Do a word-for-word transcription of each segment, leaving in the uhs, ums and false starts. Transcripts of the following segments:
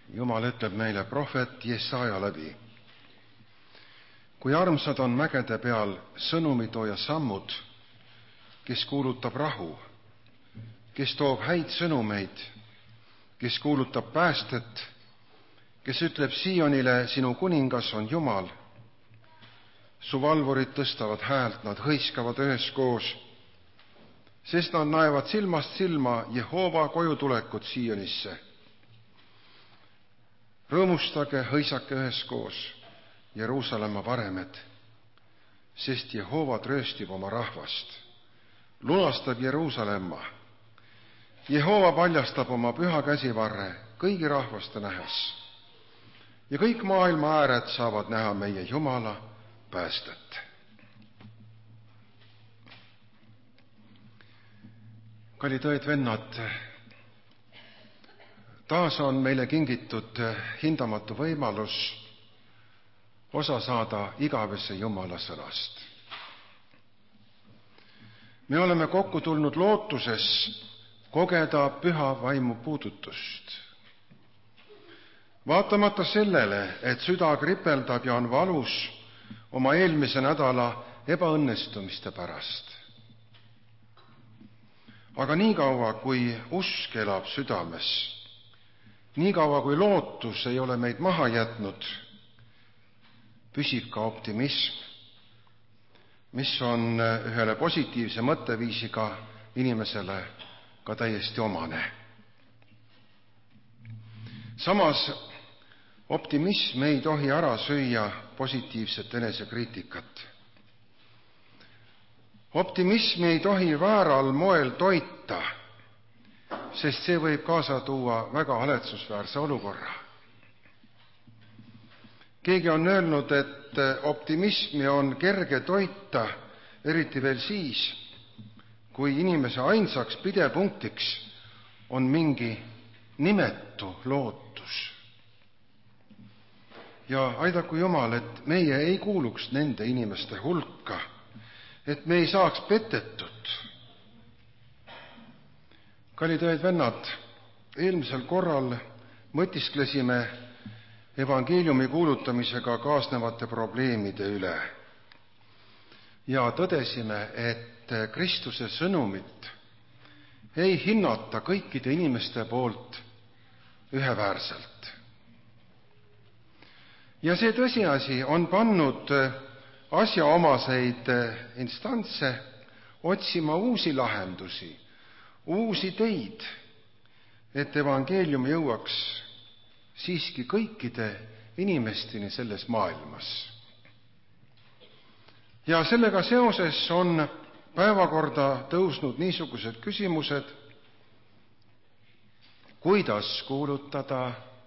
Jumal ütleb meile prohvet Jesaja läbi. Kui armsad on mägede peal sõnumitooja sammud, kes kuulutab rahu, kes toob häid sõnumeid, kes kuulutab päästet, kes ütleb Siionile, sinu kuningas on Jumal. Su valvurid tõstavad häält, nad hõiskavad üheskoos, sest nad näevad silmast silma Jehova kojutulekut Sionisse. Rõõmustage, hõisake üheskoos, Jeruusalemma varemed, sest Jehova trööstib oma rahvast, lunastab Jeruusalemma. Jehova paljastab oma püha käsivarre kõigi rahvaste nähes ja kõik maailma ääred saavad näha meie Jumala päästet. Kallid õed vennad, taas on meile kingitud hindamatu võimalus osa saada igavese Jumala sõnast. Me oleme kokku tulnud lootuses kogeda püha vaimu puudutust. Vaatamata sellele, et süda kripeldab ja on valus oma eelmise nädala ebaõnnestumiste pärast. Aga niikaua, kui usk elab südames, niikaua, kui lootus ei ole meid maha jätnud, püsib ka optimism, mis on ühele positiivse mõtteviisiga inimesele ka täiesti omane. Samas, optimism ei tohi ära süüa positiivset enesekriitikat. Optimismi ei tohi vääral moel toita, sest see võib kaasa tuua väga haletsusväärse olukorra. Keegi on öelnud, et optimismi on kerge toita, eriti veel siis, kui inimese ainsaks pidepunktiks on mingi nimetu lootus. Ja aidaku Jumal, et meie ei kuuluks nende inimeste hulka, et me ei saaks petetud. Kallid õed vennad, eelmisel korral mõtisklesime evangeeliumi kuulutamisega kaasnevate probleemide üle ja tõdesime, et Kristuse sõnumit ei hinnata kõikide inimeste poolt üheväärselt. Ja see tõsiasi on pannud asjaomaseid instantse otsima uusi lahendusi, uusi teid, et evangeelium jõuaks siiski kõikide inimesteni selles maailmas. Ja sellega seoses on päevakorda tõusnud niisugused küsimused, kuidas kuulutada,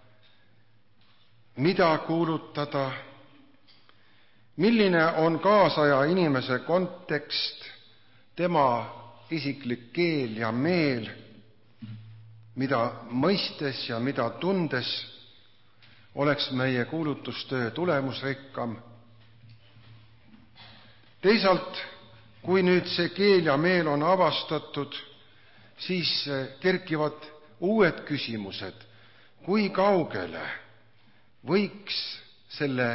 mida kuulutada, milline on kaasaja inimese kontekst, tema isiklik keel ja meel, mida mõistes ja mida tundes oleks meie kuulutustöö tulemusrikkam. Teisalt, kui nüüd see keel ja meel on avastatud, siis kerkivad uued küsimused, kui kaugele võiks selle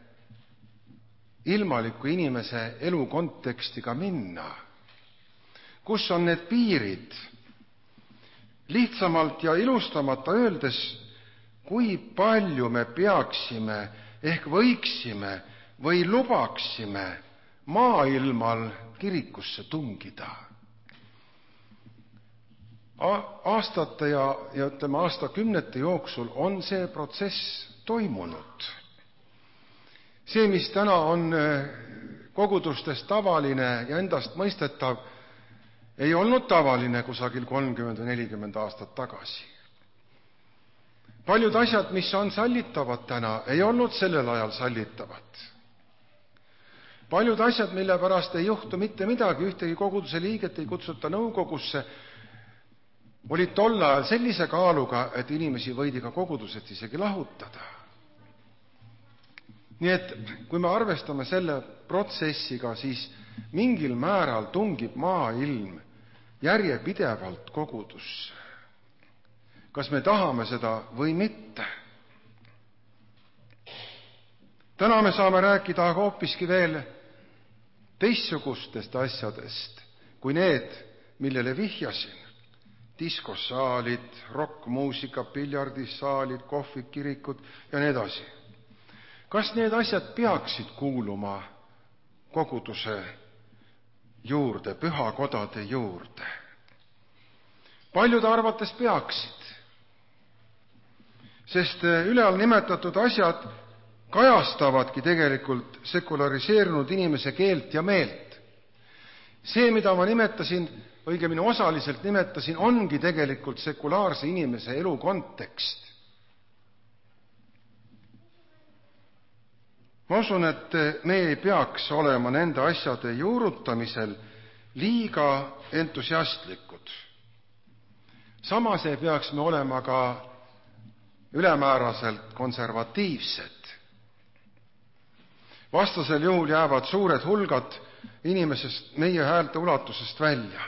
ilmaliku inimese elu kontekstiga minna. Kus on need piirid? Lihtsamalt ja ilustamata öeldes, kui palju me peaksime ehk võiksime või lubaksime maailmal kirikusse tungida. Aastate ja, ja ütleme, aastakümnete jooksul on see protsess toimunud. See, mis täna on kogudustes tavaline ja endast mõistetav, ei olnud tavaline kusagil kolmkümmend või nelikümmend aastat tagasi. Paljud asjad, mis on sallitavad täna, ei olnud sellel ajal sallitavad. Paljud asjad, mille pärast ei juhtu mitte midagi, ühtegi koguduse liiget ei kutsuta nõukogusse, olid tol ajal sellise kaaluga, et inimesi võidi ka kogudused isegi lahutada. Nii et kui me arvestame selle protsessiga, siis mingil määral tungib maailm järjepidevalt kogudusse. Kas me tahame seda või mitte? Täna me saame rääkida aga hoopiski veel teistsugustest asjadest kui need, millele vihjasin. Diskossaalid, rokkmuusika, piljardissaalid, kohvid, kirikud ja nii edasi. Kas need asjad peaksid kuuluma koguduse juurde, pühakodade juurde? Paljude arvates peaksid, sest üleal nimetatud asjad kajastavadki tegelikult sekulariseerunud inimese keelt ja meelt. See, mida ma nimetasin, õigemini osaliselt nimetasin, ongi tegelikult sekulaarse inimese elu kontekst. Ma usun, et me ei peaks olema nende asjade juurutamisel liiga entusiastlikud. Samas ei peaks me olema ka ülemääraselt konservatiivsed. Vastasel juhul jäävad suured hulgad inimesest meie häälte ulatusest välja.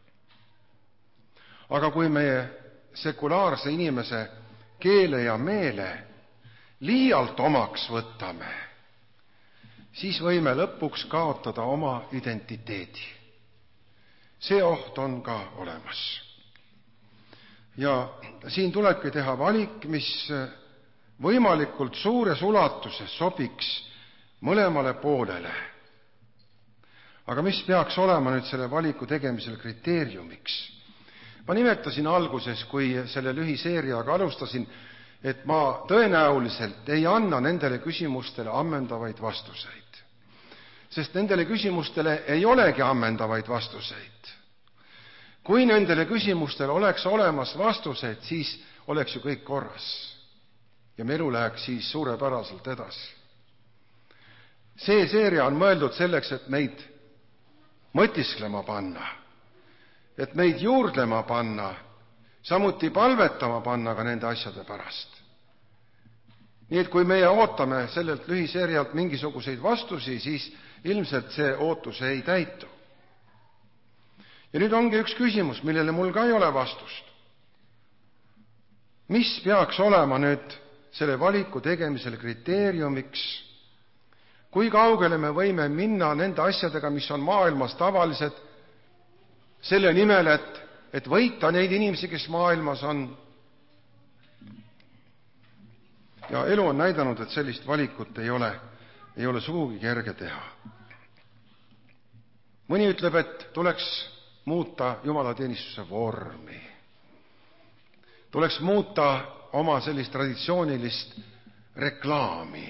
Aga kui meie sekulaarse inimese keele ja meele liialt omaks võtame, siis võime lõpuks kaotada oma identiteedi. See oht on ka olemas. Ja siin tulebki teha valik, mis võimalikult suures ulatuses sobiks mõlemale poolele. Aga mis peaks olema nüüd selle valiku tegemisel kriteeriumiks? Ma nimetasin alguses, kui selle lühiseeriaga alustasin, et ma tõenäoliselt ei anna nendele küsimustele ammendavaid vastuseid. Sest nendele küsimustele ei olegi ammendavaid vastuseid. Kui nendele küsimustele oleks olemas vastuseid, siis oleks ju kõik korras. Ja me elu läheks siis suurepäraselt edasi. See seeria on mõeldud selleks, et meid mõtisklema panna, et meid juurdlema panna, samuti palvetama panna ka nende asjade pärast. Nii et kui meie ootame sellelt lühiseerialt mingisuguseid vastusi, siis ilmselt see ootus ei täitu. Ja nüüd ongi üks küsimus, millele mul ka ei ole vastust. Mis peaks olema nüüd selle valiku tegemisel kriteeriumiks? Kui kaugele me võime minna nende asjadega, mis on maailmas tavalised, selle nimel, et, et võita neid inimesi, kes maailmas on? Ja elu on näidanud, et sellist valikut ei ole, ei ole sugugi kerge teha. Mõni ütleb, et tuleks muuta jumalateenistuse vormi. Tuleks muuta oma sellist traditsioonilist reklaami.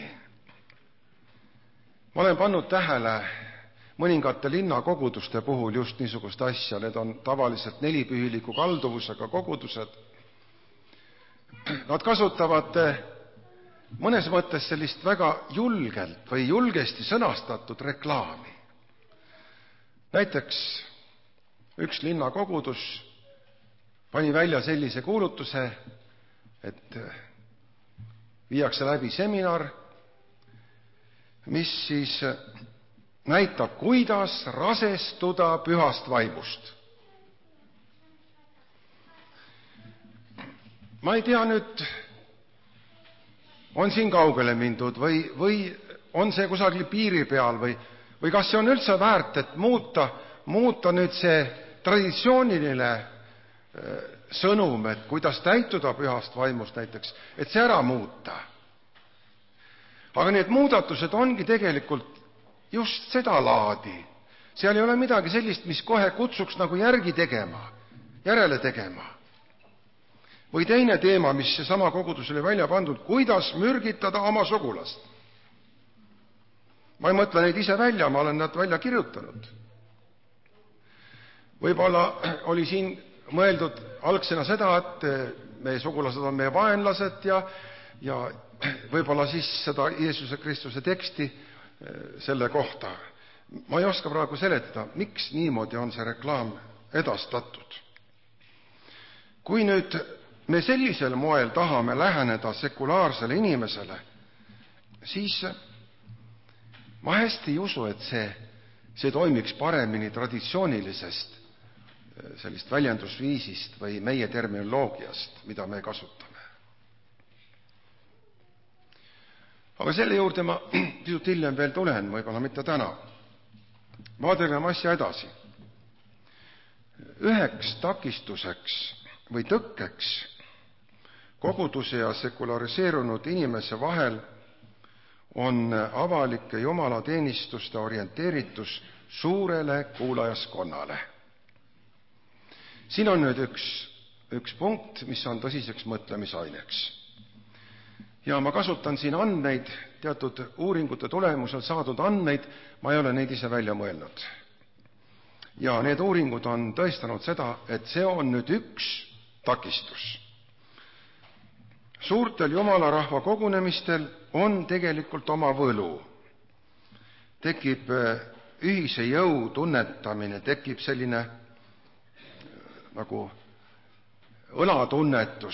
Ma olen pannud tähele mõningate linnakoguduste puhul just niisugust asja. Need on tavaliselt nelipühiliku kalduvusega kogudused. Nad kasutavad mõnes mõttes sellist väga julgelt või julgesti sõnastatud reklaami. Näiteks üks linnakogudus pani välja sellise kuulutuse, et viiakse läbi seminar, mis siis näitab, kuidas rasestuda pühast vaimust. Ma ei tea nüüd, on siin kaugele mindud või, või on see kusagil piiri peal või, või kas see on üldse väärt, et muuta, muuta nüüd see traditsiooniline sõnum, et kuidas täituda pühast vaimust näiteks, et see ära muuta. Aga need muudatused ongi tegelikult just seda laadi. Seal ei ole midagi sellist, mis kohe kutsuks nagu järgi tegema, järele tegema. Või teine teema, mis seesama kogudus oli välja pandud, kuidas mürgitada oma sugulast. Ma ei mõtle neid ise välja, ma olen nad välja kirjutanud. Võib-olla oli siin mõeldud algsena seda, et meie sugulased on meie vaenlased ja, ja võib-olla siis seda Jeesuse Kristuse teksti selle kohta. Ma ei oska praegu seletada, miks niimoodi on see reklaam edastatud. Kui nüüd me sellisel moel tahame läheneda sekulaarsele inimesele, siis ma hästi ei usu, et see, see toimiks paremini traditsioonilisest sellist väljendusviisist või meie terminoloogiast, mida me kasutame. Aga selle juurde ma pisut hiljem veel tulen, võib-olla mitte täna. Vaadeleme asja edasi. Üheks takistuseks või tõkkeks koguduse ja sekulariseerunud inimese vahel on avalike jumalateenistuste orienteeritus suurele kuulajaskonnale. Siin on nüüd üks, üks punkt, mis on tõsiseks mõtlemisaineks. Ja ma kasutan siin andmeid, teatud uuringute tulemusel saadud andmeid, ma ei ole neid ise välja mõelnud. Ja need uuringud on tõestanud seda, et see on nüüd üks takistus. Suurtel jumalarahva kogunemistel on tegelikult oma võlu. Tekib ühise jõu tunnetamine, tekib selline nagu õlatunnetus.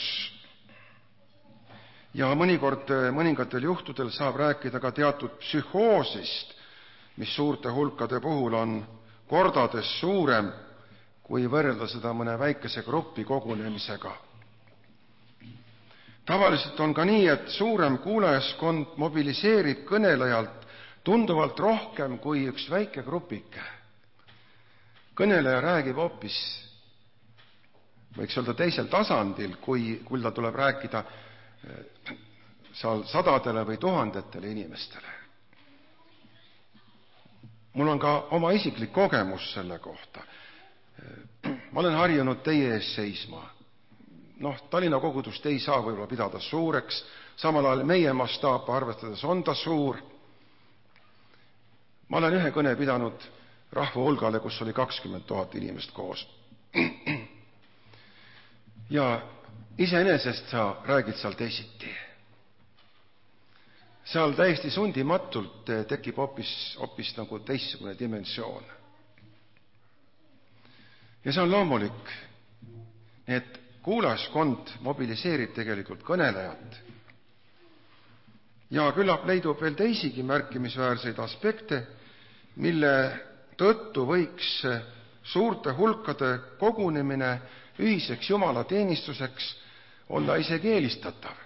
Ja mõnikord, mõningatel juhtudel saab rääkida ka teatud psühhoosist, mis suurte hulkade puhul on kordades suurem, kui võrrelda seda mõne väikese gruppi kogunemisega. Tavaliselt on ka nii, et suurem kuulajaskond mobiliseerib kõnelejalt tunduvalt rohkem kui üks väike grupike. Kõneleja räägib hoopis, võiks öelda teisel tasandil, kui, kui ta tuleb rääkida seal sadadele või tuhandetele inimestele. Mul on ka oma isiklik kogemus selle kohta. Ma olen harjunud teie ees seisma. Noh, Tallinna kogudust ei saa võib-olla pidada suureks, samal ajal meie mastaapa arvestades on ta suur. Ma olen ühe kõne pidanud rahva hulgale, kus oli kakskümmend tuhat inimest koos. Ja iseenesest sa räägid seal teisiti. Seal täiesti sundimatult tekib hoopis, hoopis nagu teistsugune dimensioon. Ja see on loomulik, et kuulajaskond mobiliseerib tegelikult kõnelejat. Ja küllap leidub veel teisigi märkimisväärseid aspekte, mille tõttu võiks suurte hulkade kogunemine ühiseks jumalateenistuseks olla isegi eelistatav.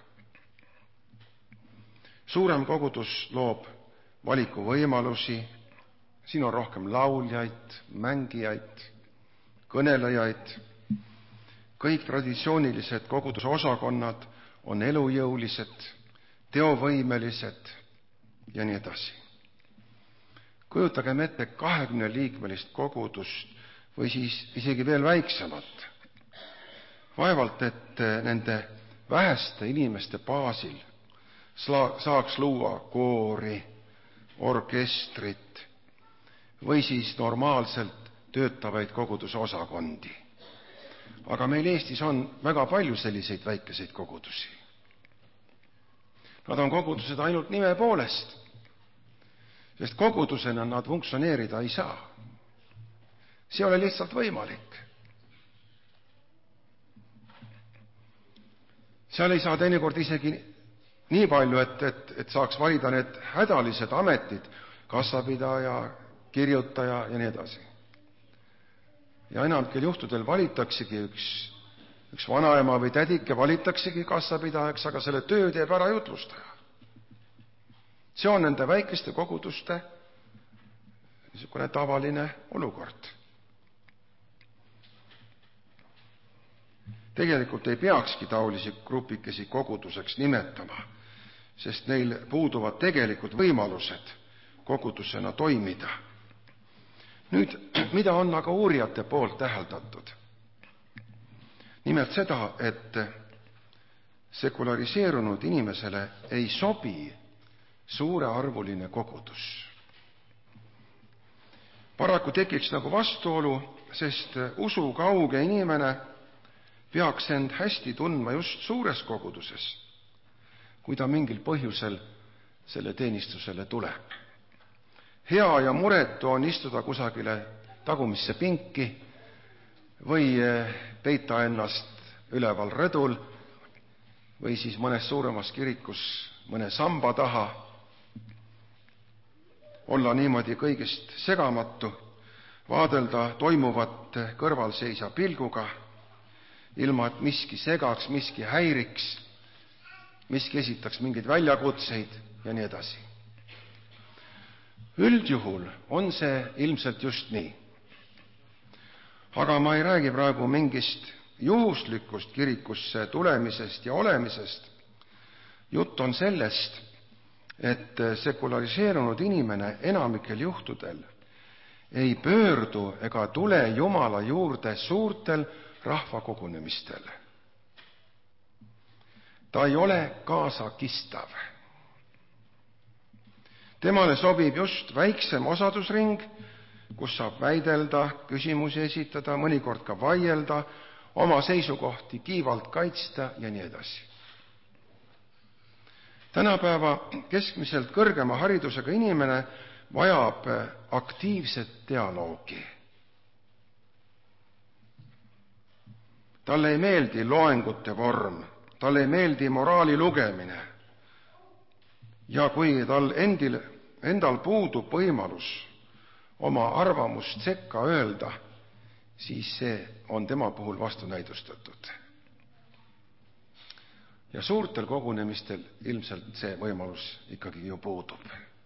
Suurem kogudus loob valikuvõimalusi, siin on rohkem lauljaid, mängijaid, kõnelejaid, kõik traditsioonilised koguduse osakonnad on elujõulised, teovõimelised ja nii edasi. Kujutagem ette kahekümne liikmelist kogudust või siis isegi veel väiksemat. Vaevalt, et nende väheste inimeste baasil saaks luua koori, orkestrit või siis normaalselt töötavaid koguduse osakondi. Aga meil Eestis on väga palju selliseid väikeseid kogudusi. Nad on kogudused ainult nime poolest, sest kogudusena nad funktsioneerida ei saa. See ei ole lihtsalt võimalik. Seal ei saa teinekord isegi nii palju, et, et, et saaks valida need hädalised ametid, kassapidaja, kirjutaja ja nii edasi. Ja enamkel juhtudel valitaksegi üks, üks vanaema või tädike valitaksegi kassapidajaks, aga selle töö teeb ära jutlustaja. See on nende väikeste koguduste niisugune tavaline olukord. Tegelikult ei peakski taolisi grupikesi koguduseks nimetama, sest neil puuduvad tegelikult võimalused kogudusena toimida. Nüüd, mida on aga uurijate poolt täheldatud? Nimelt seda, et sekulariseerunud inimesele ei sobi suurearvuline kogudus. Paraku tekiks nagu vastuolu, sest usukauge inimene peaks end hästi tundma just suures koguduses, kui ta mingil põhjusel selle teenistusele tuleb. Hea ja muretu on istuda kusagile tagumisse pinki või peita ennast üleval rõdul või siis mõnes suuremas kirikus mõne samba taha, olla niimoodi kõigest segamatu, vaadelda toimuvat kõrvalseisja pilguga, ilma et miski segaks, miski häiriks, miski esitaks mingeid väljakutseid, ja nii edasi. Üldjuhul on see ilmselt just nii. Aga ma ei räägi praegu mingist juhuslikust kirikusse tulemisest ja olemisest. Jutt on sellest, et sekulariseerunud inimene enamikel juhtudel ei pöördu ega tule Jumala juurde suurtel rahvakogunemistel. Ta ei ole kaasakistav. Temale sobib just väiksem osadusring, kus saab väidelda, küsimusi esitada, mõnikord ka vaielda, oma seisukohti kiivalt kaitsta ja nii edasi. Tänapäeva keskmiselt kõrgema haridusega inimene vajab aktiivset dialoogi. Talle ei meeldi loengute vorm, talle ei meeldi moraali lugemine. Ja kui tal endil, endal puudub võimalus oma arvamust sekka öelda, siis see on tema puhul vastunäidustatud. Ja suurtel kogunemistel ilmselt see võimalus ikkagi ju puudub.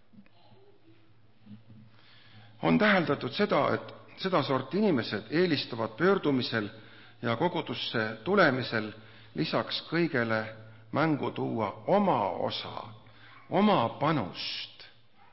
On täheldatud seda, et seda sorti inimesed eelistavad pöördumisel ja kogudusse tulemisel lisaks kõigele mängu tuua oma osa, oma panust,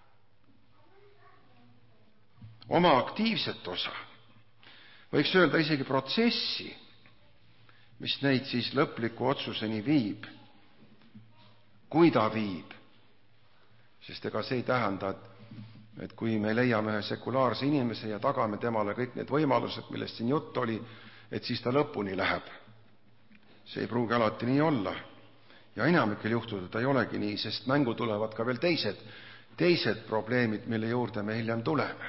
oma aktiivset osa. Võiks öelda isegi protsessi, mis neid siis lõpliku otsuseni viib, kui ta viib. Sest ega see ei tähenda, et, et kui me leiame ühe sekulaarse inimese ja tagame temale kõik need võimalused, millest siin jutt oli, et siis ta lõpuni läheb. See ei pruugi alati nii olla. Ja enamikel juhtudel ta ei olegi nii, sest mängu tulevad ka veel teised, teised probleemid, mille juurde me hiljem tuleme.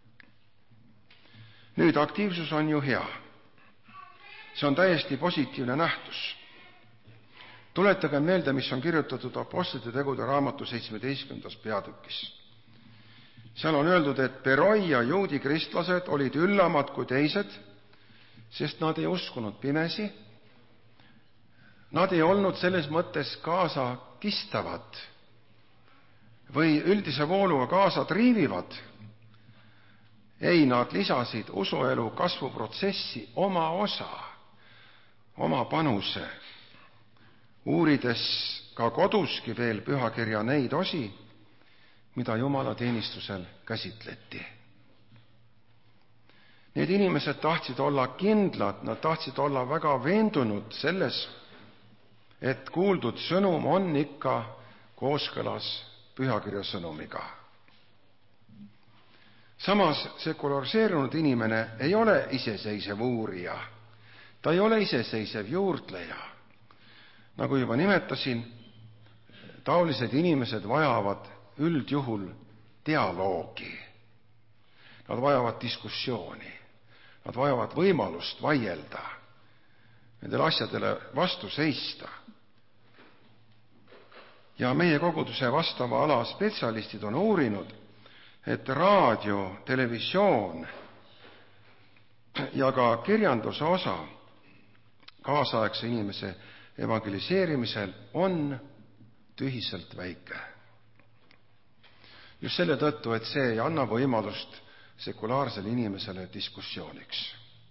Nüüd, aktiivsus on ju hea. See on täiesti positiivne nähtus. Tuletage meelde, mis on kirjutatud Apostlite tegude raamatu seitsmeteistkümnendas peatükis. Seal on öeldud, et Beroi ja juudi kristlased olid üllamad kui teised, sest nad ei uskunud pimesi. Nad ei olnud selles mõttes kaasa kistavad või üldise vooluga kaasa triivivad. Ei, nad lisasid usuelu kasvuprotsessi oma osa, oma panuse, uurides ka koduski veel pühakirja neid osi, mida Jumala teenistusel käsitleti. Need inimesed tahtsid olla kindlad, nad tahtsid olla väga veendunud selles, et kuuldud sõnum on ikka kooskõlas pühakirja sõnumiga. Samas sekulariseerunud inimene ei ole iseseisev uurija, ta ei ole iseseisev juurdleja. Nagu juba nimetasin, taolised inimesed vajavad üldjuhul dialoogi. Nad vajavad diskussiooni, nad vajavad võimalust vaielda, nendele asjadele vastu seista. Ja meie koguduse vastava ala spetsialistid on uurinud, et raadio, televisioon ja ka kirjanduse osa kaasaegse inimese evangeliseerimisel on tühiselt väike. Just selle tõttu, et see ei anna võimalust sekulaarsele inimesele diskussiooniks.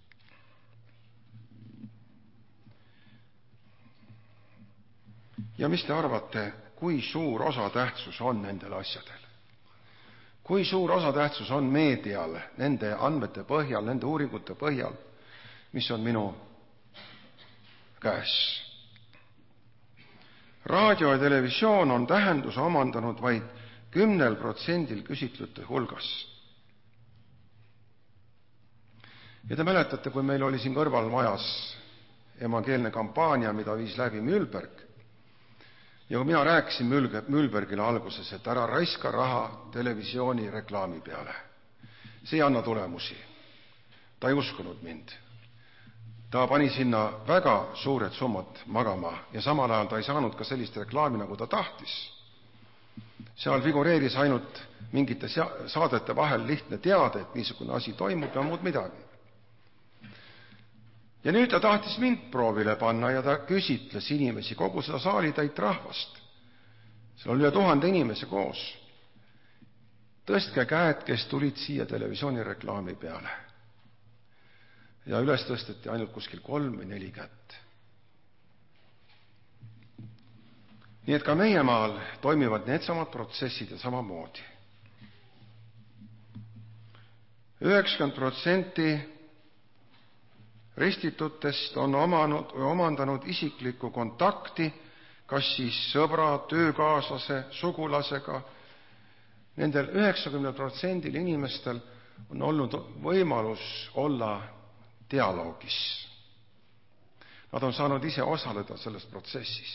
Ja mis te arvate, kui suur osatähtsus on nendel asjadel? Kui suur osatähtsus on meedial nende andmete põhjal, nende uuringute põhjal, mis on minu käes? Raadio ja televisioon on tähenduse omandanud vaid kümnel protsendil küsitlute hulgas. Ja te mäletate, kui meil oli siin kõrvalmajas evangeelne kampaania, mida viis läbi Mühlberg. Ja kui mina rääkisin Mühlbergile alguses, et ära raiska raha televisiooni reklaami peale. See ei anna tulemusi. Ta ei uskunud mind. Ta pani sinna väga suured summad magama ja samal ajal ta ei saanud ka sellist reklaami, nagu ta tahtis. Seal figureeris ainult mingite saadete vahel lihtne teade, et niisugune asi toimub ja muud midagi. Ja nüüd ta tahtis mind proovile panna ja ta küsitles inimesi, kogu seda saalitäit rahvast. seal oli üle tuhande inimese koos. Tõstke käed, kes tulid siia televisioonireklaami peale. Ja üles tõsteti ainult kuskil kolm või neli kätt. Nii et ka meie maal toimivad needsamad protsessid ja samamoodi. üheksakümmend protsenti ristitutest on omanud, omandanud isiklikku kontakti, kas siis sõbra, töökaaslase, sugulasega. Nendel üheksakümnel protsendil inimestel on olnud võimalus olla dialoogis. Nad on saanud ise osaleda selles protsessis.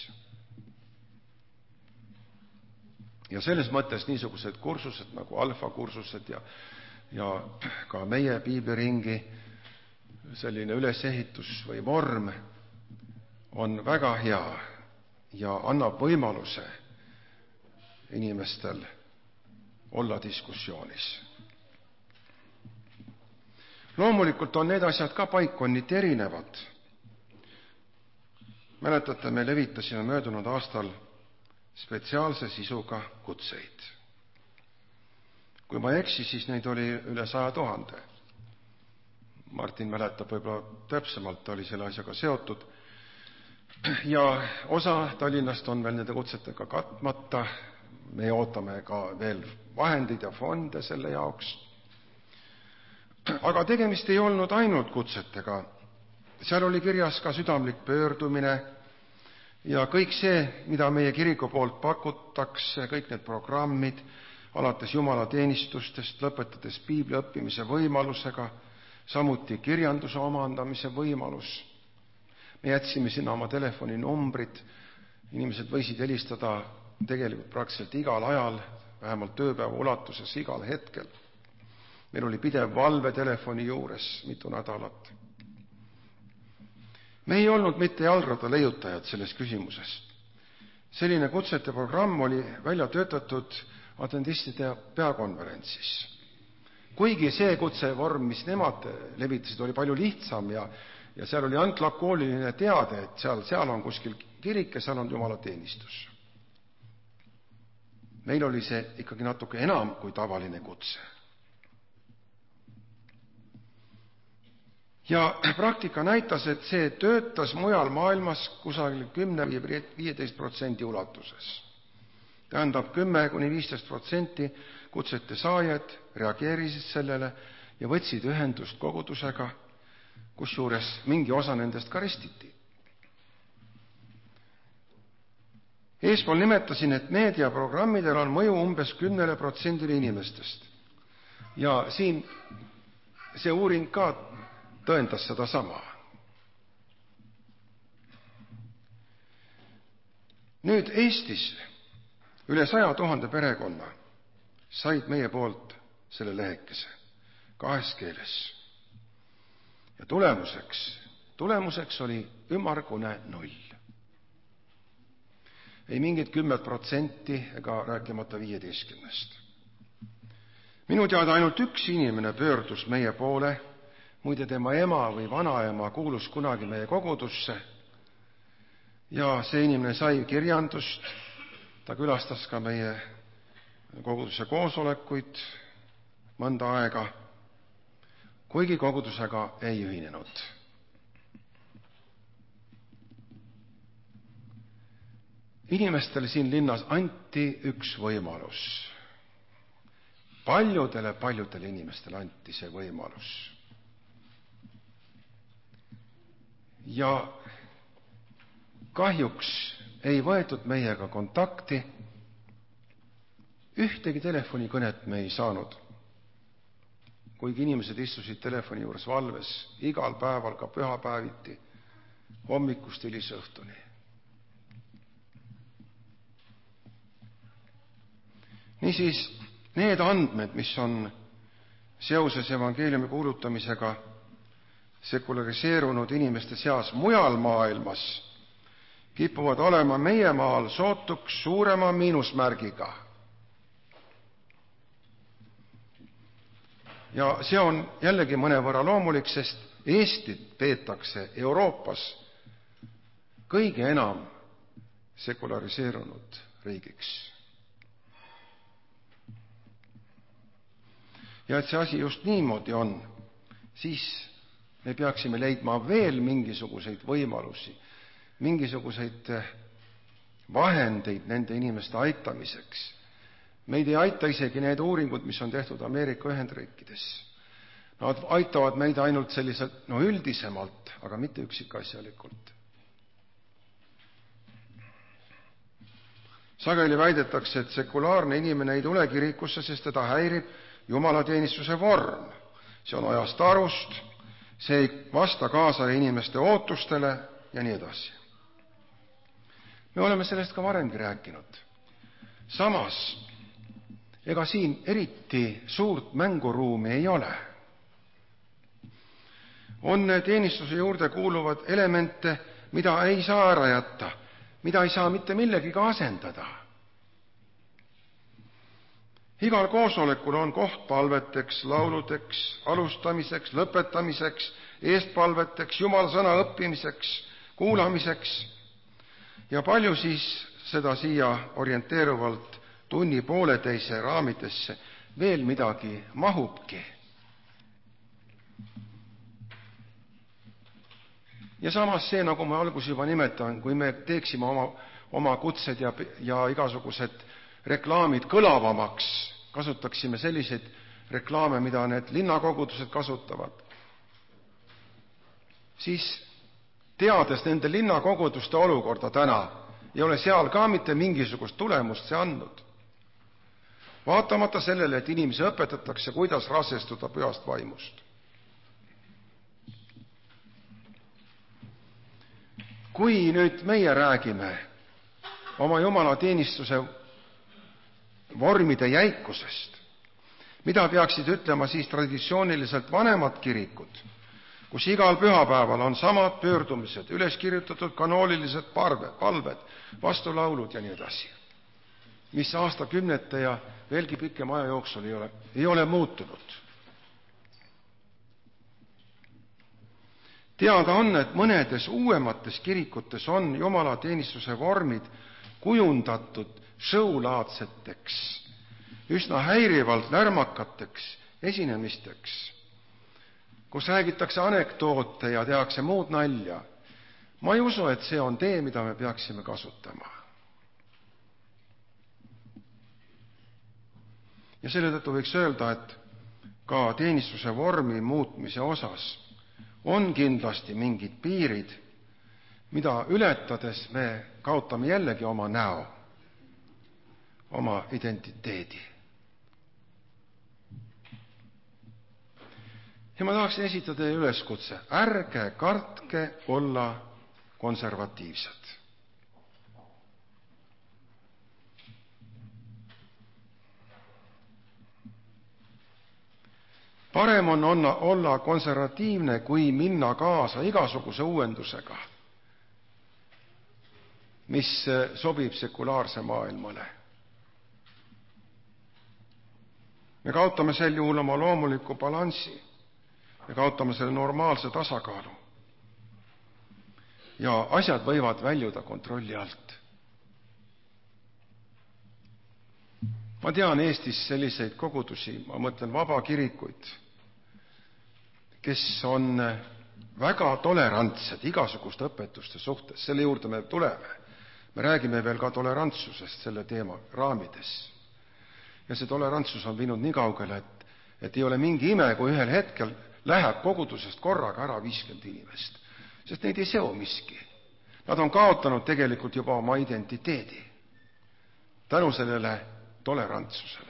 Ja selles mõttes niisugused kursused nagu alfakursused ja, ja ka meie piibliringi selline ülesehitus või vorm on väga hea ja annab võimaluse inimestel olla diskussioonis. Loomulikult on need asjad ka paikkonniti erinevad. Mäletate, me levitasime möödunud aastal spetsiaalse sisuga kutseid. Kui ma eksi, siis neid oli üle saja tuhande. Martin mäletab võib-olla täpsemalt, oli selle asjaga seotud. Ja osa Tallinnast on veel nende kutsetega katmata. Me ootame ka veel vahendid ja fonde selle jaoks. Aga tegemist ei olnud ainult kutsetega. Seal oli kirjas ka südamlik pöördumine ja kõik see, mida meie kiriku poolt pakutakse, kõik need programmid, alates jumalateenistustest, lõpetades piibli õppimise võimalusega, samuti kirjanduse omandamise võimalus. Me jätsime sinna oma telefoninumbrid, inimesed võisid helistada tegelikult praktiliselt igal ajal, vähemalt tööpäeva ulatuses igal hetkel. Meil oli pidev valve telefoni juures mitu nädalat. Me ei olnud mitte jalgrada leiutajad selles küsimuses. Selline kutsete programm oli välja töötatud adventistide peakonverentsis. Kuigi see kutsevorm, mis nemad levitasid, oli palju lihtsam ja, ja seal oli ainult lakooniline teade, et seal, seal on kuskil kirik ja seal on jumalateenistus. Meil oli see ikkagi natuke enam kui tavaline kutse. Ja praktika näitas, et see töötas mujal maailmas kusagil kümme kuni viisteist protsendi ulatuses. Tähendab, kümme kuni viisteist protsenti kutsete saajad reageerisid sellele ja võtsid ühendust kogudusega, kusjuures mingi osa nendest ka ristiti. Eespool nimetasin, et meediaprogrammidel on mõju umbes kümnele protsendile inimestest. Ja siin see uuring ka tõendas seda sama. Nüüd Eestis üle saja tuhande perekonna said meie poolt selle lehekese kahes keeles. Ja tulemuseks, tulemuseks oli ümmargune null. Ei mingit kümmet protsenti ega rääkimata viieteistkümnest. Minu teada ainult üks inimene pöördus meie poole, muide tema ema või vanaema kuulus kunagi meie kogudusse ja see inimene sai kirjandust, ta külastas ka meie koguduse koosolekuid mõnda aega, kuigi kogudusega ei ühinenud. Inimestele siin linnas anti üks võimalus. Paljudele, paljudele inimestele anti see võimalus. Ja kahjuks ei võetud meiega kontakti, ühtegi telefonikõnet me ei saanud, kuigi inimesed istusid telefoni juures valves igal päeval, ka pühapäeviti, hommikust hilisõhtuni. Niisiis, need andmed, mis on seoses evangeeliumi kuulutamisega sekulariseerunud inimeste seas mujal maailmas, kipuvad olema meie maal sootuks suurema miinusmärgiga. Ja see on jällegi mõnevõrra loomulik, sest Eestit peetakse Euroopas kõige enam sekulariseerunud riigiks. ja et see asi just niimoodi on, siis me peaksime leidma veel mingisuguseid võimalusi, mingisuguseid vahendeid nende inimeste aitamiseks. Meid ei aita isegi need uuringud, mis on tehtud Ameerika Ühendriikides. Nad aitavad meid ainult selliselt, no üldisemalt, aga mitte üksikasjalikult. Sageli väidetakse, et sekulaarne inimene ei tule kirikusse, sest teda häirib jumalateenistuse vorm. See on ajast arust, see ei vasta kaasa inimeste ootustele ja nii edasi. Me oleme sellest ka varemgi rääkinud. Samas, ega siin eriti suurt mänguruumi ei ole. On teenistuse juurde kuuluvad elemente, mida ei saa ära jätta, mida ei saa mitte millegiga asendada. Igal koosolekul on koht palveteks, lauludeks, alustamiseks, lõpetamiseks, eestpalveteks, Jumala sõna õppimiseks, kuulamiseks. Ja palju siis seda siia orienteeruvalt tunni pooleteise raamidesse veel midagi mahubki. Ja samas see, nagu ma alguses juba nimetan, kui me teeksime oma, oma kutsed ja, ja igasugused reklaamid kõlavamaks, kasutaksime selliseid reklaame, mida need linnakogudused kasutavad, siis teades nende linnakoguduste olukorda täna, ei ole seal ka mitte mingisugust tulemust see andnud. Vaatamata sellele, et inimesi õpetatakse, kuidas rasestuda pühast vaimust. Kui nüüd meie räägime oma jumalateenistuse vormide jäikusest, mida peaksid ütlema siis traditsiooniliselt vanemad kirikud, kus igal pühapäeval on samad pöördumised, üles kirjutatud kanoonilised palved, vastulaulud ja nii edasi, mis aastakümnete ja veelgi pikem aja jooksul ei ole, ei ole muutunud. Teada on, et mõnedes uuemates kirikutes on jumalateenistuse vormid kujundatud show-laadseteks, üsna häirivalt lärmakateks esinemisteks, kus räägitakse anekdoote ja tehakse muud nalja. Ma ei usu, et see on tee, mida me peaksime kasutama. Ja selle tõttu võiks öelda, et ka teenistuse vormi muutmise osas on kindlasti mingid piirid, mida ületades me kaotame jällegi oma näo, oma identiteedi. Ja ma tahaksin esitada teie üleskutse, ärge kartke olla konservatiivsed. Parem on olla konservatiivne, kui minna kaasa igasuguse uuendusega, mis sobib sekulaarse maailmale. Me kaotame sel juhul oma loomuliku balanssi, me kaotame selle normaalse tasakaalu ja asjad võivad väljuda kontrolli alt. Ma tean Eestis selliseid kogudusi, ma mõtlen vabakirikuid, kes on väga tolerantsed igasuguste õpetuste suhtes. Selle juurde me tuleme. Me räägime veel ka tolerantsusest selle teema raamides. Ja see tolerantsus on viinud nii kaugele, et, et ei ole mingi ime, kui ühel hetkel läheb kogudusest korraga ära viiskümmend inimest. Sest neid ei seo miski. Nad on kaotanud tegelikult juba oma identiteedi tänu sellele tolerantsusele.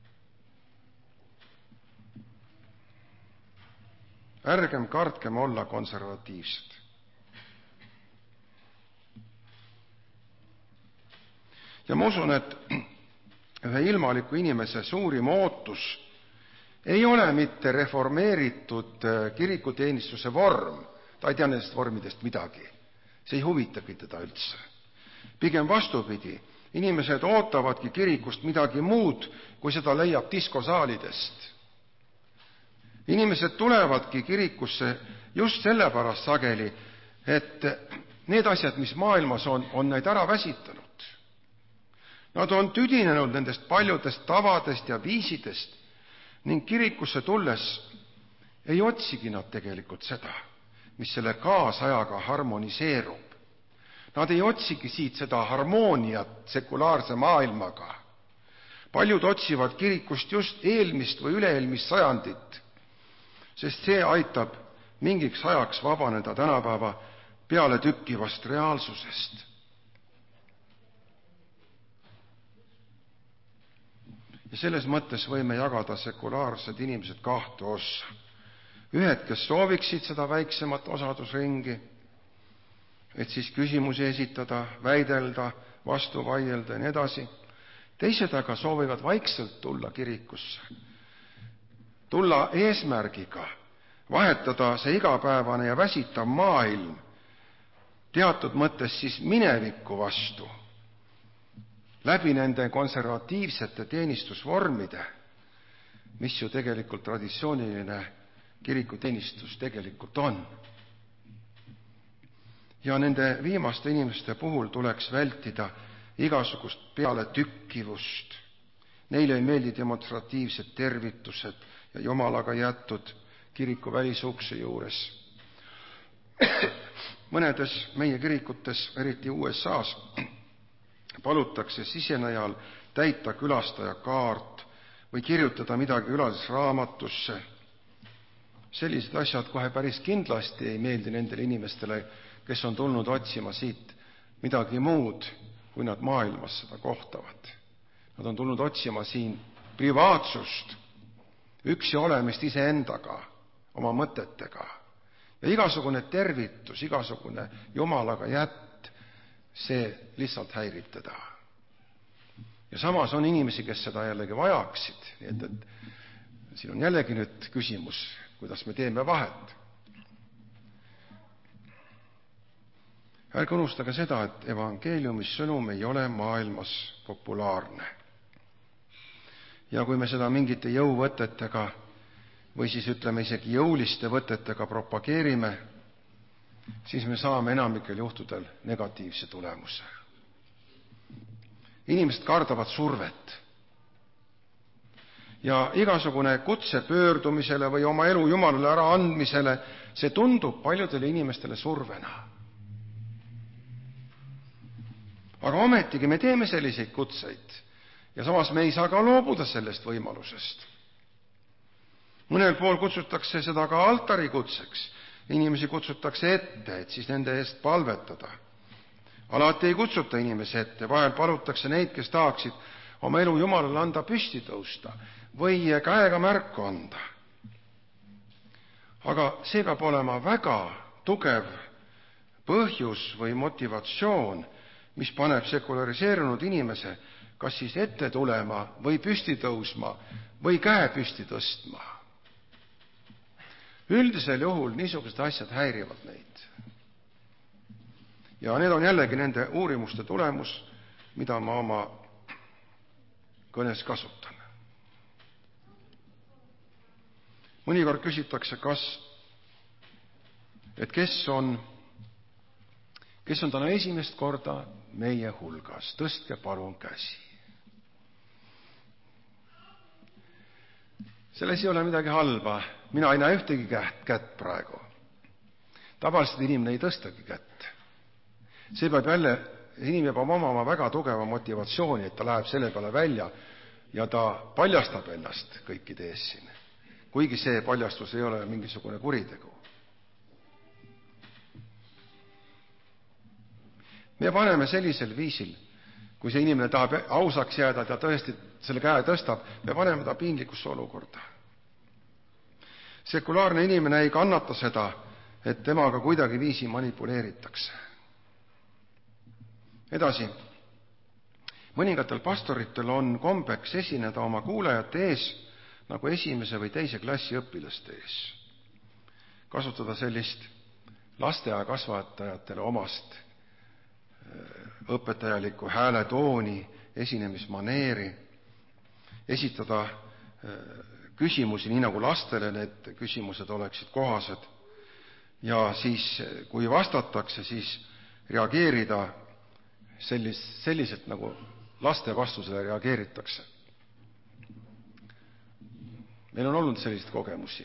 Ärgem kartkem olla konservatiivsed. Ja ma usun, et ühe ilmaliku inimese suurim ootus ei ole mitte reformeeritud kirikuteenistuse vorm. Ta ei tea nendest vormidest midagi. See ei huvitagi teda üldse. Pigem vastupidi, inimesed ootavadki kirikust midagi muud, kui seda leiab diskosaalidest. Inimesed tulevadki kirikusse just sellepärast sageli, et need asjad, mis maailmas on, on neid ära väsitanud. Nad on tüdinenud nendest paljudest tavadest ja viisidest, ning kirikusse tulles ei otsigi nad tegelikult seda, mis selle kaasajaga harmoniseerub. Nad ei otsigi siit seda harmooniat sekulaarse maailmaga. Paljud otsivad kirikust just eelmist või üleelmist sajandit, sest see aitab mingiks ajaks vabaneda tänapäeva peale tükkivast reaalsusest. Ja selles mõttes võime jagada sekulaarsed inimesed kahte ossa. Ühed, kes sooviksid seda väiksemat osadusringi, et siis küsimusi esitada, väidelda, vastu vaielda ja nii edasi. Teised aga soovivad vaikselt tulla kirikusse. Tulla eesmärgiga vahetada see igapäevane ja väsitav maailm teatud mõttes siis mineviku vastu läbi nende konservatiivsete teenistusvormide, mis ju tegelikult traditsiooniline kirikuteenistus tegelikult on. Ja nende viimaste inimeste puhul tuleks vältida igasugust peale tükkivust. Neile ei meeldi demonstratiivsed tervitused ja jumalaga jätud kiriku välisukse juures. Mõnedes meie kirikutes, eriti U S A-s, palutakse sisenejal täita külastaja kaart või kirjutada midagi külalisraamatusse. Sellised asjad kohe päris kindlasti ei meeldi nendele inimestele, kes on tulnud otsima siit midagi muud, kui nad maailmas seda kohtavad. Nad on tulnud otsima siin privaatsust, üksi olemist iseendaga, oma mõtetega. Ja igasugune tervitus, igasugune jumalaga jätt, see lihtsalt häirib teda. Ja samas on inimesi, kes seda jällegi vajaksid. Nii et, et siin on jällegi nüüd küsimus, kuidas me teeme vahet. Ärge unustage seda, et evangeeliumis sõnum ei ole maailmas populaarne. Ja kui me seda mingite jõuvõtetega või siis ütleme isegi jõuliste võtetega propageerime, siis me saame enamikel juhtudel negatiivse tulemuse. Inimesed kardavad survet. Ja igasugune kutse pöördumisele või oma elu Jumalale ära andmisele, see tundub paljudele inimestele survena. Aga ometigi me teeme selliseid kutseid ja samas me ei saa ka loobuda sellest võimalusest. Mõnel pool kutsutakse seda ka altarikutseks. Inimesi kutsutakse ette, et siis nende eest palvetada. Alati ei kutsuta inimesi ette, vahel palutakse neid, kes tahaksid oma elu Jumalale anda püsti tõusta või käega märku anda. Aga see peab olema väga tugev põhjus või motivatsioon, mis paneb sekulariseerunud inimese kas siis ette tulema või püsti tõusma või käe püsti tõstma. Üldisel juhul niisugused asjad häirivad neid. Ja need on jällegi nende uurimuste tulemus, mida ma oma kõnes kasutan. Mõnikord küsitakse, kas, et kes on, kes on täna esimest korda meie hulgas. Tõstke palun käsi. Selles ei ole midagi halba. Mina ei näe ühtegi kätt, kätt praegu. Tavaliselt inimene ei tõstagi kätt. See peab jälle, inimene peab omama väga tugeva motivatsiooni, et ta läheb selle peale välja ja ta paljastab ennast kõikide ees siin. Kuigi see paljastus ei ole mingisugune kuritegu. Me paneme sellisel viisil, kui see inimene tahab ausaks jääda, ta tõesti selle käe tõstab, me paneme ta piinlikusse olukorda. Sekulaarne inimene ei kannata seda, et temaga kuidagi viisi manipuleeritakse. Edasi, mõningatel pastoritel on kombeks esineda oma kuulajate ees nagu esimese või teise klassi õpilaste ees. Kasutada sellist lasteaia kasvatajatele omast õpetajalikku hääletooni, esinemismaneeri, esitada küsimusi nii nagu lastele need küsimused oleksid kohased ja siis, kui vastatakse, siis reageerida sellis, selliselt, nagu laste vastusele reageeritakse. meil on olnud selliseid kogemusi.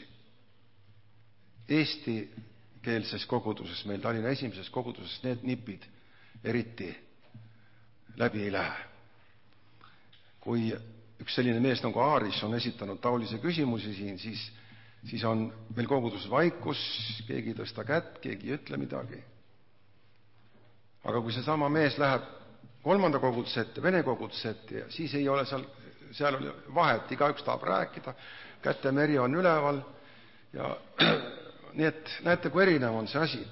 Eestikeelses koguduses, meil Tallinna esimeses koguduses need nipid eriti läbi ei lähe. Kui üks selline mees nagu Aaris on esitanud taolise küsimusi siin, siis, siis on meil koguduses vaikus, keegi ei tõsta kätt, keegi ei ütle midagi. Aga kui see sama mees läheb kolmanda koguduse ette, vene koguduse ette, siis ei ole seal, seal oli vahet, igaüks tahab rääkida, kätemeri on üleval ja nii et näete, kui erinev on see asi.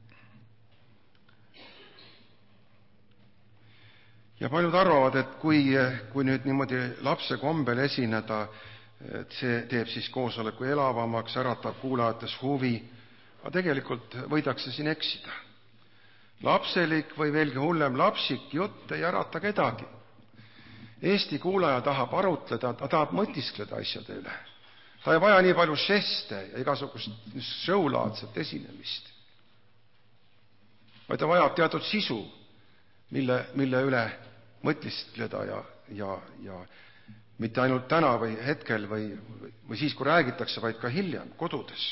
Ja paljud arvavad, et kui, kui nüüd niimoodi lapse kombel esineda, et see teeb siis koosoleku elavamaks, äratab kuulajates huvi, aga tegelikult võidakse siin eksida. Lapselik või veelgi hullem lapsik jutt ei ärata kedagi. Eesti kuulaja tahab arutleda, ta tahab mõtiskleda asjade üle. Ta ei vaja nii palju žeste ja igasugust showlaadset esinemist. Vaid ta vajab teatud sisu, mille, mille üle mõtiskleda ja, ja, ja mitte ainult täna või hetkel või, või siis, kui räägitakse, vaid ka hiljem kodudes.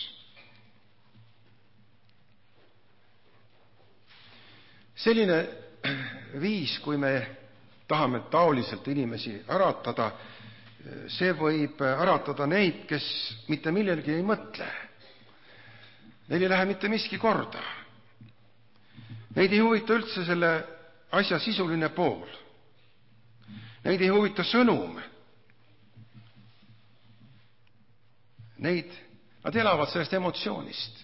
Selline viis, kui me tahame taoliselt inimesi äratada, see võib äratada neid, kes mitte millelgi ei mõtle. Neil ei lähe mitte miski korda. Neid ei huvita üldse selle asja sisuline pool. Neid ei huvita sõnum. Neid, nad elavad sellest emotsioonist.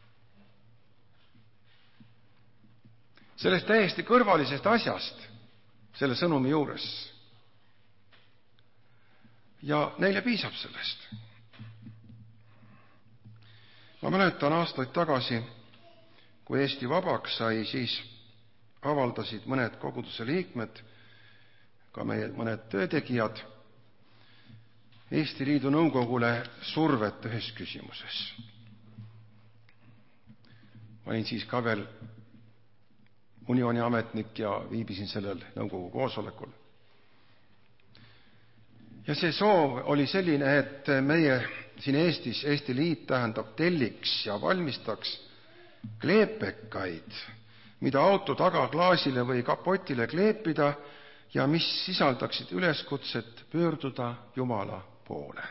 Sellest täiesti kõrvalisest asjast selle sõnumi juures. Ja neile piisab sellest. Ma mäletan aastaid tagasi, kui Eesti vabaks sai, siis avaldasid mõned koguduse liikmed, ka meie mõned töötegijad, Eesti Liidu Nõukogule survet ühes küsimuses. Ma olin siis ka veel uniooni ametnik ja viibisin sellel nõukogu koosolekul. Ja see soov oli selline, et meie siin Eestis, Eesti Liit tähendab telliks ja valmistaks kleepekaid, mida auto tagaklaasile või kapotile kleepida ja mis sisaldaksid üleskutset pöörduda Jumala poole.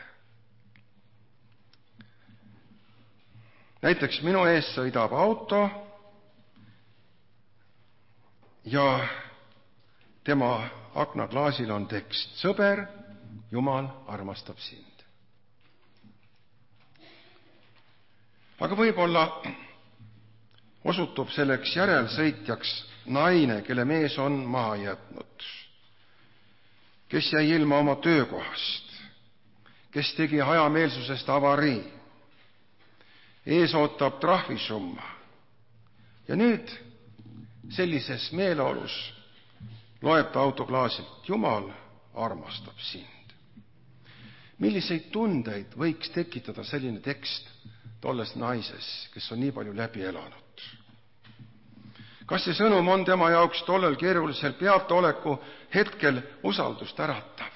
Näiteks minu ees sõidab auto ja tema aknaklaasil on tekst: sõber, Jumal armastab sind. Aga võib-olla osutub selleks järelsõitjaks naine, kelle mees on maha jätnud, kes jäi ilma oma töökohast, kes tegi hajameelsusest avarii, ees ootab trahvisumma. Ja nüüd sellises meeleolus loeb ta autoklaasilt: Jumal armastab sind. Milliseid tundeid võiks tekitada selline tekst tolles naises, kes on nii palju läbi elanud? Kas see sõnum on tema jaoks tollel keerulisel peataoleku hetkel usaldust äratav?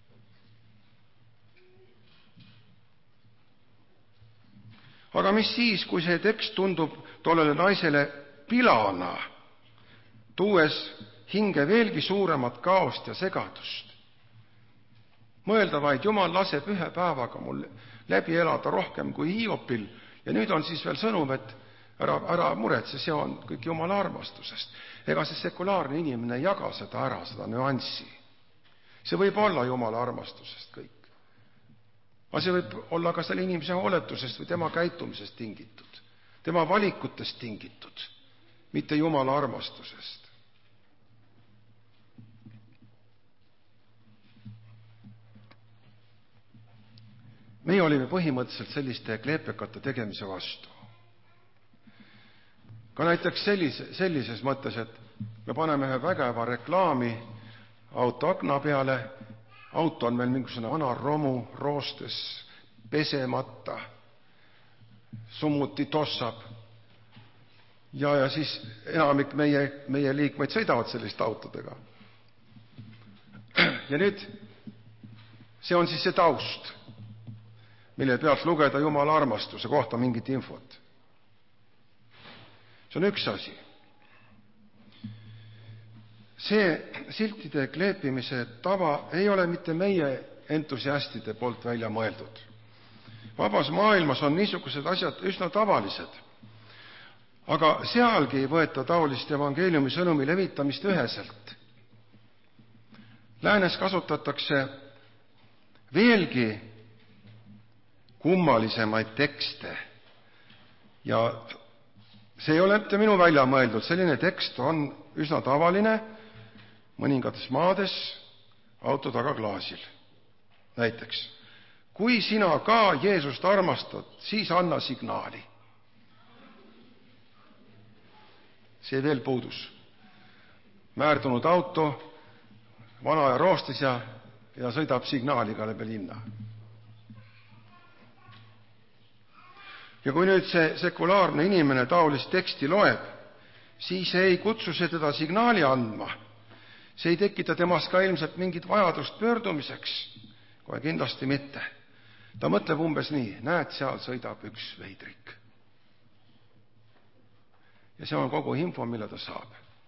Aga mis siis, kui see tekst tundub tollele naisele pilana, tuues hinge veelgi suuremat kaost ja segadust? Mõelda vaid, Jumal laseb ühe päevaga mul läbi elada rohkem kui Hiopil ja nüüd on siis veel sõnum, et ära, ära muretse, see on kõik Jumala armastusest. Ega see sekulaarne inimene ei jaga seda ära, seda nüanssi. See võib olla Jumala armastusest kõik. Aga see võib olla ka selle inimese hooletusest või tema käitumisest tingitud, tema valikutest tingitud, mitte Jumala armastusest. Meie olime põhimõtteliselt selliste kleepekate tegemise vastu. Ka näiteks sellise, sellises mõttes, et me paneme ühe vägeva reklaami auto akna peale, auto on meil mingisugune vana romu, roostes, pesemata, summuti tossab. Ja, ja siis enamik meie, meie liikmeid sõidavad selliste autodega. Ja nüüd, see on siis see taust. mille pealt lugeda Jumala armastuse kohta mingit infot. See on üks asi. See siltide kleepimise tava ei ole mitte meie entusiastide poolt välja mõeldud. Vabas maailmas on niisugused asjad üsna tavalised, aga sealgi ei võeta taolist evangeeliumi sõnumi levitamist üheselt. Läänes kasutatakse veelgi kummalisemaid tekste ja see ei ole mitte minu välja mõeldud, selline tekst on üsna tavaline mõningates maades auto tagaklaasil. Näiteks, kui sina ka Jeesust armastad, siis anna signaali. See veel puudus. Määrdunud auto, vana ja roostis ja, ja sõidab signaaliga läbi linna. Ja kui nüüd see sekulaarne inimene taolist teksti loeb, siis ei kutsu see teda signaali andma. See ei tekita temas ka ilmselt mingit vajadust pöördumiseks, kohe kindlasti mitte. Ta mõtleb umbes nii, näed, seal sõidab üks veidrik. Ja see on kogu info, mille ta saab.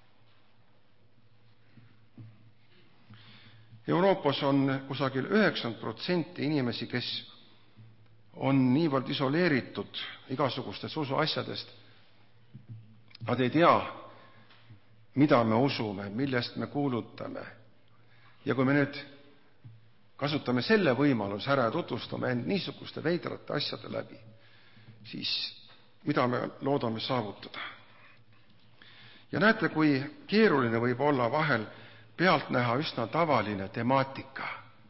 Euroopas on kusagil üheksakümmend protsenti inimesi, kes on niivõrd isoleeritud igasugustest usuasjadest. Nad ei tea, mida me usume, millest me kuulutame. Ja kui me nüüd kasutame selle võimaluse ära ja tutvustame end niisuguste veidrate asjade läbi, siis mida me loodame saavutada? Ja näete, kui keeruline võib olla vahel pealt näha üsna tavaline temaatika.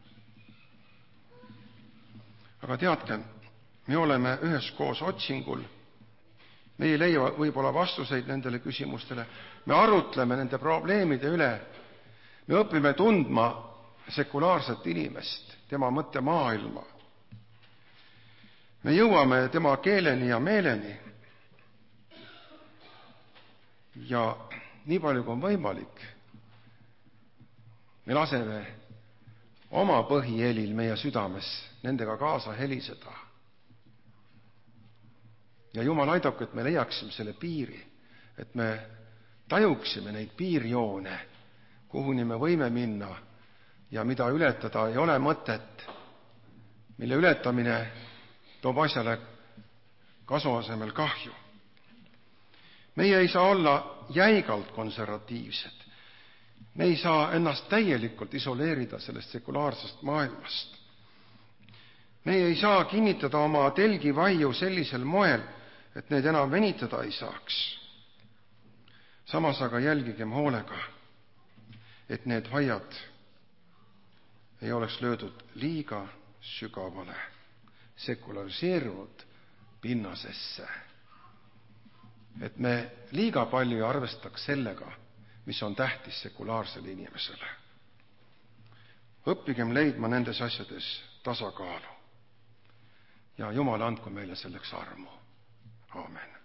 Aga teadke, me oleme üheskoos otsingul, me ei leia võib-olla vastuseid nendele küsimustele, me arutleme nende probleemide üle, me õpime tundma sekulaarset inimest, tema mõttemaailma. Me jõuame tema keeleni ja meeleni ja nii palju kui on võimalik, me laseme oma põhihelil meie südames nendega kaasa heliseda. Ja Jumal aidaku, et me leiaksime selle piiri, et me tajuksime neid piirjoone, kuhuni me võime minna ja mida ületada ei ole mõtet, mille ületamine toob asjale kasu asemel kahju. Meie ei saa olla jäigalt konservatiivsed. Me ei saa ennast täielikult isoleerida sellest sekulaarsest maailmast. Meie ei saa kinnitada oma telgivaiu sellisel moel, et need enam venitada ei saaks. Samas aga jälgigem hoolega, et need vaiad ei oleks löödud liiga sügavale, sekulariseerunud pinnasesse. Et me liiga palju ei arvestaks sellega, mis on tähtis sekulaarsele inimesele. Õppigem leidma nendes asjades tasakaalu. Ja Jumal andku meile selleks armu. Aamen.